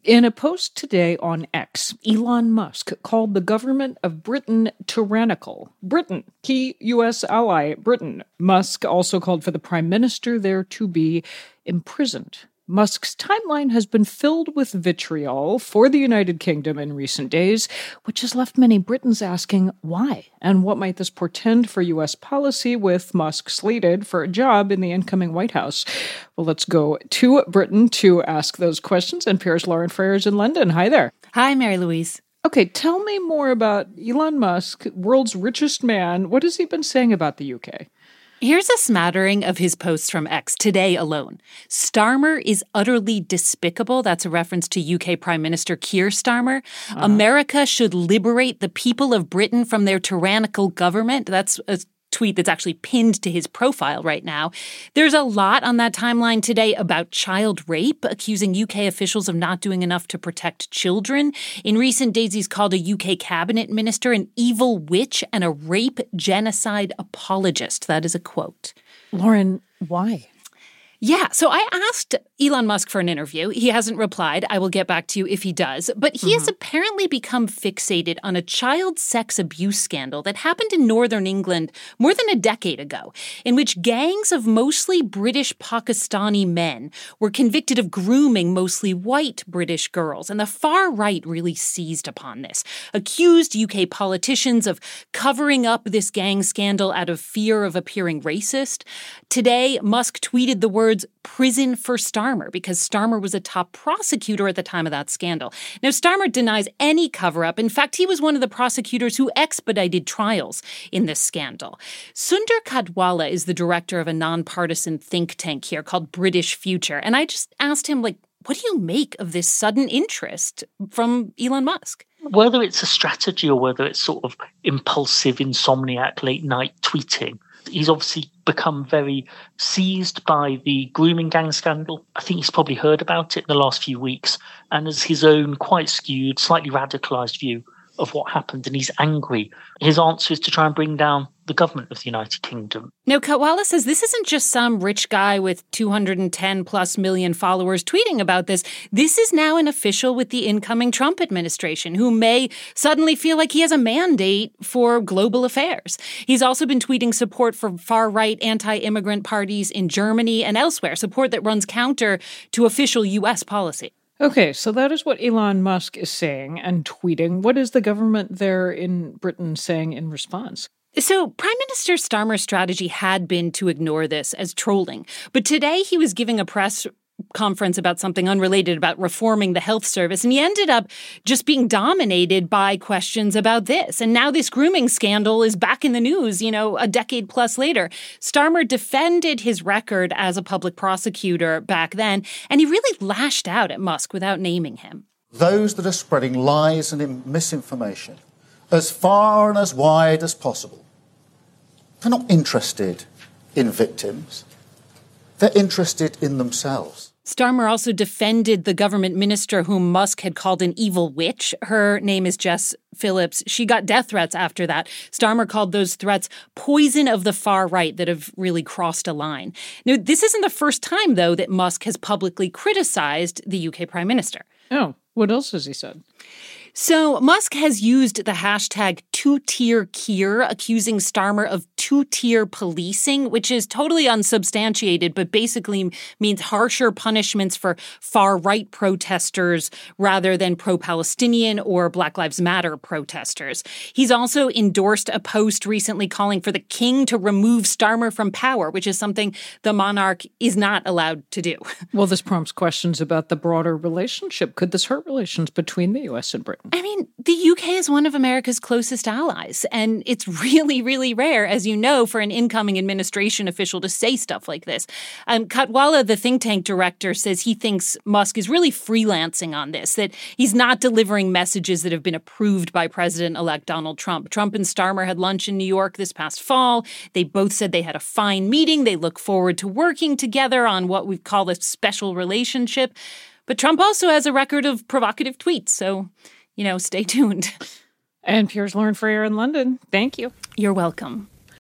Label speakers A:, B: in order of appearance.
A: In a post today on X, Elon Musk called the government of Britain tyrannical. Britain, key U.S. ally, Britain. Musk also called for the prime minister there to be imprisoned. Musk's timeline has been filled with vitriol for the United Kingdom in recent days, which has left many Britons asking why, and what might this portend for U.S. policy with Musk slated for a job in the incoming White House. Well, let's go to Britain to ask those questions, and Piers Lauren Freyer is in London. Hi there.
B: Hi, Mary Louise.
A: Okay, tell me more about Elon Musk, world's richest man. What has he been saying about the UK?
B: Here's a smattering of his posts from X today alone. Starmer is utterly despicable. That's a reference to UK Prime Minister Keir Starmer. America should liberate the people of Britain from their tyrannical government. That's a tweet that's actually pinned to his profile right now. There's a lot on that timeline today about child rape, accusing UK officials of not doing enough to protect children. In recent days, he's called a UK cabinet minister an evil witch and a rape genocide apologist. That is a quote.
A: Lauren, why?
B: Yeah, so I asked Elon Musk for an interview. He hasn't replied. I will get back to you if he does. But he has apparently become fixated on a child sex abuse scandal that happened in northern England more than a decade ago, in which gangs of mostly British Pakistani men were convicted of grooming mostly white British girls. And the far right really seized upon this, accused UK politicians of covering up this gang scandal out of fear of appearing racist. Today, Musk tweeted the words prison for Starmer because Starmer was a top prosecutor at the time of that scandal. Now, Starmer denies any cover-up. In fact, he was one of the prosecutors who expedited trials in this scandal. Sundar Kadwala is the director of a nonpartisan think tank here called British Future. And I just asked him, what do you make of this sudden interest from Elon Musk?
C: Whether it's a strategy or whether it's sort of impulsive, insomniac, late-night tweeting, he's obviously become very seized by the grooming gang scandal. I think he's probably heard about it in the last few weeks and has his own quite skewed, slightly radicalised view of what happened, and he's angry. His answer is to try and bring down the government of the United Kingdom.
B: Now, Kadwala says this isn't just some rich guy with 210 plus million followers tweeting about this. This is now an official with the incoming Trump administration who may suddenly feel like he has a mandate for global affairs. He's also been tweeting support for far-right anti-immigrant parties in Germany and elsewhere, support that runs counter to official U.S. policy.
A: Okay, so that is what Elon Musk is saying and tweeting. What is the government there in Britain saying in response?
B: So Prime Minister Starmer's strategy had been to ignore this as trolling. But today he was giving a press conference about something unrelated, about reforming the health service, and he ended up just being dominated by questions about this. And now this grooming scandal is back in the news, a decade plus later. Starmer defended his record as a public prosecutor back then, and he really lashed out at Musk without naming him.
D: Those that are spreading lies and misinformation as far and as wide as possible, they're not interested in victims. They're interested in themselves.
B: Starmer also defended the government minister whom Musk had called an evil witch. Her name is Jess Phillips. She got death threats after that. Starmer called those threats poison of the far right that have really crossed a line. Now, this isn't the first time, though, that Musk has publicly criticized the UK Prime Minister.
A: Oh, what else has he said?
B: So Musk has used the hashtag two-tier Keir, accusing Starmer of two-tier policing, which is totally unsubstantiated, but basically means harsher punishments for far-right protesters rather than pro-Palestinian or Black Lives Matter protesters. He's also endorsed a post recently calling for the king to remove Starmer from power, which is something the monarch is not allowed to do.
A: Well, this prompts questions about the broader relationship. Could this hurt relations between the U.S. and Britain?
B: I mean, the UK is one of America's closest allies, and it's really, really rare, as you know, for an incoming administration official to say stuff like this. Kadwala, the think tank director, says he thinks Musk is really freelancing on this, that he's not delivering messages that have been approved by President-elect Donald Trump. Trump and Starmer had lunch in New York this past fall. They both said they had a fine meeting. They look forward to working together on what we call a special relationship. But Trump also has a record of provocative tweets, so stay tuned.
A: And Piers Lauren Freyer in London. Thank you.
B: You're welcome.